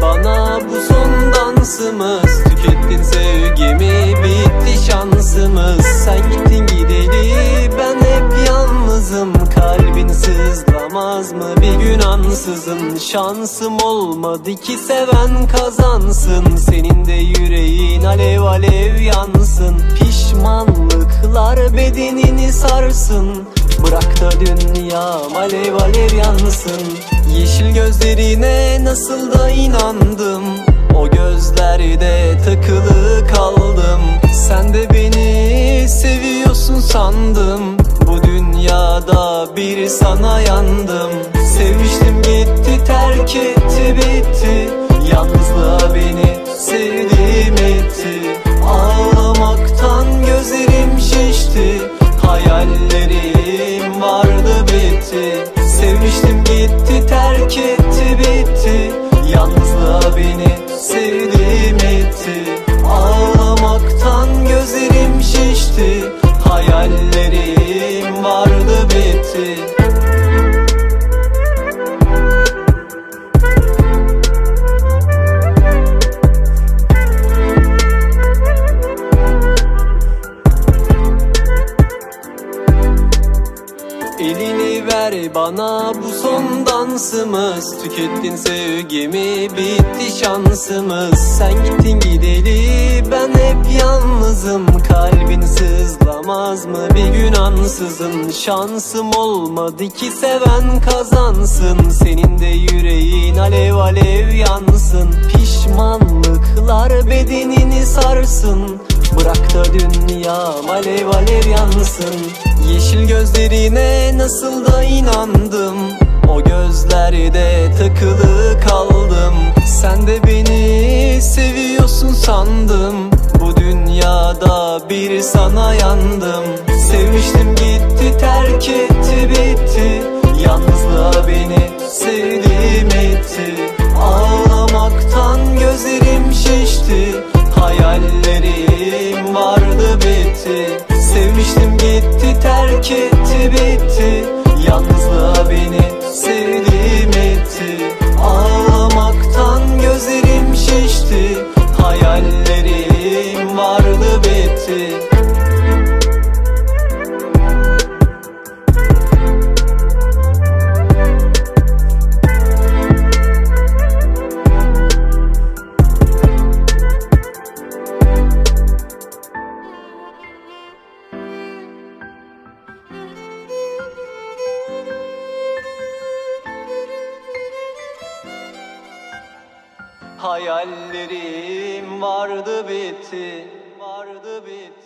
bana bu son dansımız. Tükettin sevgimi, bitti şansımız. Sen gittin gideli ben hep yalnızım. Kalbin sızlamaz mı bir gün ansızın? Şansım olmadı ki seven kazansın. Senin de yüreğin alev alev yansın. Pişmanlıklar bedenini sarsın. Bırak da dünyam alev alev yansın. Yeşil gözlerine nasıl da inandım. O gözlerde takılı kaldım. Sen de beni seviyorsun sandım. Bu dünyada bir sana yandım. Sevmiştim gitti, terk etti, bitti. Yalnızlığa beni sevdim etti. Ağlamaktan gözlerim şişti. Hayallerim vardı, bitti. Sevmiştim gitti, terk etti, bitti. Yalnızlığa beni sevdim etti. Ağlamaktan gözlerim şişti. Hayallerim vardı, bitti. Elini ver bana bu son dansımız. Tükettin sevgimi, bitti şansımız. Sen gittin gideli ben hep yalnızım. Kalbin sızlamaz mı bir gün ansızın? Şansım olmadı ki seven kazansın. Senin de yüreğin alev alev yansın. Pişmanlıklar bedenini sarsın. Bırak da dünyam alev alev yansın. Yeşil gözlerine nasıl da inandım. O gözlerde takılı kaldım. Sen de beni seviyorsun sandım. Bu dünyada bir sana yandım. Sevmiştim gitti, terk etti, bitti. Yalnızlığa beni sevdim etti. Ağlamaktan gözlerim şişti. Hayallerim vardı, bitti. Sevmiştim gitti, terk etti, bitti. Yalnızlığa beni sevdim etti. Ağlamaktan gözlerim şişti. Hayallerim vardı, bitti. Hayallerim vardı, bitti. Vardı, bitti.